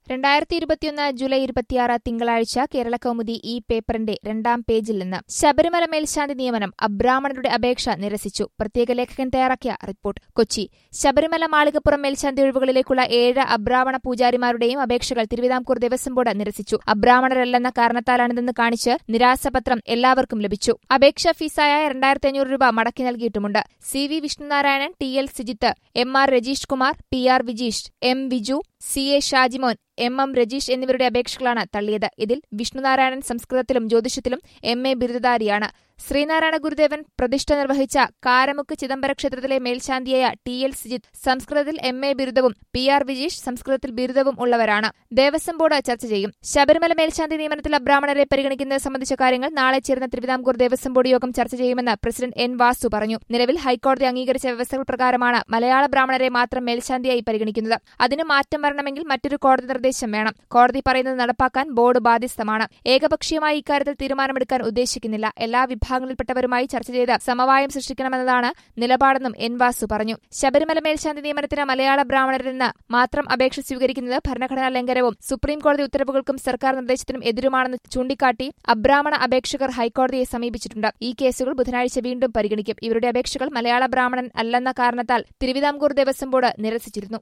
2021 July 26 തിങ്കളാഴ്ച കേരളകൗമുദി ഈ പേപ്പറിന്റെ 2-ാം പേജിൽ നിന്ന് ശബരിമല മേൽശാന്തി നിയമനം അബ്രാഹ്മണരുടെ അപേക്ഷ നിരസിച്ചു. പ്രത്യേക ലേഖകൻ തയ്യാറാക്കിയ റിപ്പോർട്ട്. കൊച്ചി. ശബരിമല മാളികപ്പുറം മേൽശാന്തി ഒഴിവുകളിലേക്കുള്ള 7 അബ്രാഹ്മണ പൂജാരിമാരുടെയും അപേക്ഷകൾ തിരുവിതാംകൂർ ദേവസ്വം ബോർഡ് നിരസിച്ചു. അബ്രാഹ്മണരല്ലെന്ന കാരണത്താലാണിതെന്ന് കാണിച്ച് നിരാശപത്രം എല്ലാവർക്കും ലഭിച്ചു. അപേക്ഷാ ഫീസായ 2500 രൂപ മടക്കി നൽകിയിട്ടുമുണ്ട്. CV Vishnunarayanan, TL Sijith, MR Rajeesh Kumar, PR Vijeesh, M Viju, CA Shajimon, MM Rajeesh എന്നിവരുടെ അപേക്ഷകളാണ് തള്ളിയത്. ഇതിൽ വിഷ്ണുനാരായണൻ സംസ്കൃതത്തിലും ജ്യോതിഷത്തിലും MA ബിരുദധാരിയാണ്. ശ്രീനാരായണ ഗുരുദേവൻ പ്രതിഷ്ഠ നിർവഹിച്ച കാരമുക്ക് ചിദംബര ക്ഷേത്രത്തിലെ മേൽശാന്തിയായ TL സിജിത്ത് സംസ്കൃതത്തിൽ MA ബിരുദവും PR വിജീഷ് സംസ്കൃതത്തിൽ ബിരുദവും ഉള്ളവരാണ്. ദേവസ്വം ബോർഡ് ചർച്ച ചെയ്യും. ശബരിമല മേൽശാന്തി നിയമനത്തിൽ അബ്രാഹ്മണരെ പരിഗണിക്കുന്നത് സംബന്ധിച്ച കാര്യങ്ങൾ നാളെ ചേരുന്ന തിരുവിതാംകൂർ ദേവസ്വം ബോർഡ് യോഗം ചർച്ച ചെയ്യുമെന്ന് പ്രസിഡന്റ് N വാസു പറഞ്ഞു. നിലവിൽ ഹൈക്കോടതി അംഗീകരിച്ച വ്യവസ്ഥകൾ പ്രകാരമാണ് മലയാള ബ്രാഹ്മണരെ മാത്രം മേൽശാന്തിയായി പരിഗണിക്കുന്നത്. അതിന് മാറ്റം വരണമെങ്കിൽ മറ്റൊരു കോടതി നിർദ്ദേശം വേണം. കോടതി പറയുന്നത് നടപ്പാക്കാൻ ബോർഡ് ബാധ്യസ്ഥമാണ്. ഏകപക്ഷീയമായി ഇക്കാര്യത്തിൽ തീരുമാനമെടുക്കാൻ ഉദ്ദേശിക്കുന്നില്ല. എല്ലാ വിഭാഗങ്ങളിൽപ്പെട്ടവരുമായി ചർച്ച ചെയ്ത് സമവായം സൃഷ്ടിക്കണമെന്നതാണ് നിലപാടെന്നും N വാസു പറഞ്ഞു. ശബരിമല മേൽശാന്തി നിയമനത്തിന് മലയാള ബ്രാഹ്മണരിൽ നിന്ന് മാത്രം അപേക്ഷ സ്വീകരിക്കുന്നത് ഭരണഘടനാ ലംഘനവും സുപ്രീംകോടതി ഉത്തരവുകൾക്കും സർക്കാർ നിർദ്ദേശത്തിനും എതിരുമാണെന്ന് ചൂണ്ടിക്കാട്ടി അബ്രാഹ്മണ അപേക്ഷകർ ഹൈക്കോടതിയെ സമീപിച്ചിട്ടുണ്ട്. ഈ കേസുകൾ ബുധനാഴ്ച വീണ്ടും പരിഗണിക്കും. ഇവരുടെ അപേക്ഷകൾ മലയാള ബ്രാഹ്മണൻ അല്ലെന്ന കാരണത്താൽ തിരുവിതാംകൂർ ദേവസ്വം ബോർഡ് നിരസിച്ചിരുന്നു.